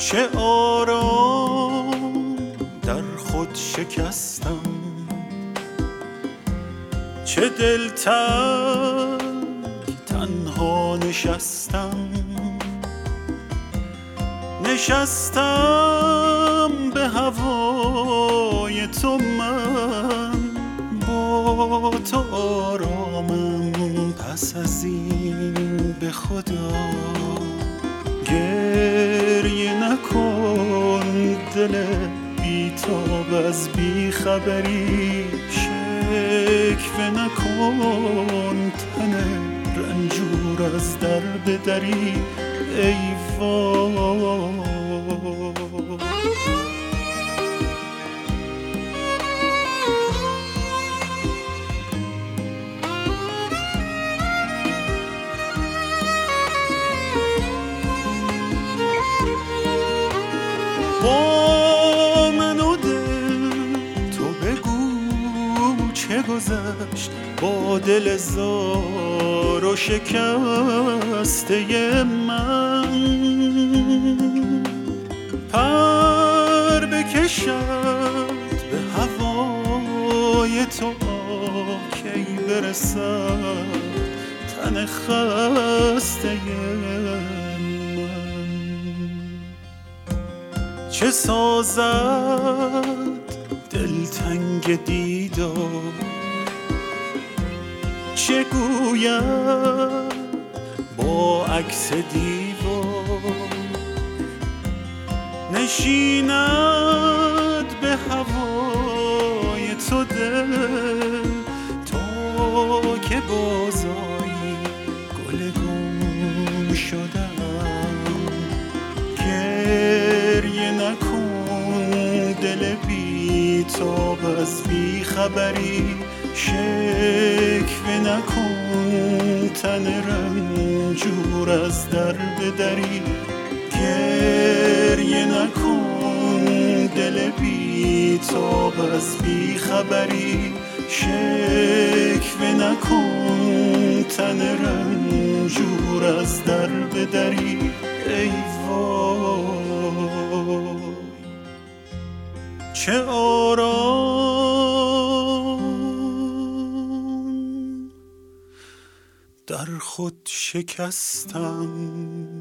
چه آرام در خود شکستم، چه دلتنگ تنها نشستم. نشستم به هوای تو، من با تو آرامم. پس از این به خدا گریه نکن، دل بی‌تاب از بیخبری. شکوه نکن، تن رنجور از در بدری. ای وای با من و دل تو بگو چه گذشت با دل زار و شکسته من. پر بکشد به هوای تو، کی برسد تن خسته من. چه سازد دلتنگ دیدار، چه گوید با عکس دیوار. نشیند به هوای تو دل، تو که بازایی گل گم شدم. گریه نکن، دل بی‌تاب از بیخبری. شکوه نکن، تن رنجور از در بدری. گریه نکن، دل بی‌تاب از بیخبری. شکوه نکن، تن رنجور از در بدری. ای وای چه آرام در خود شکستم.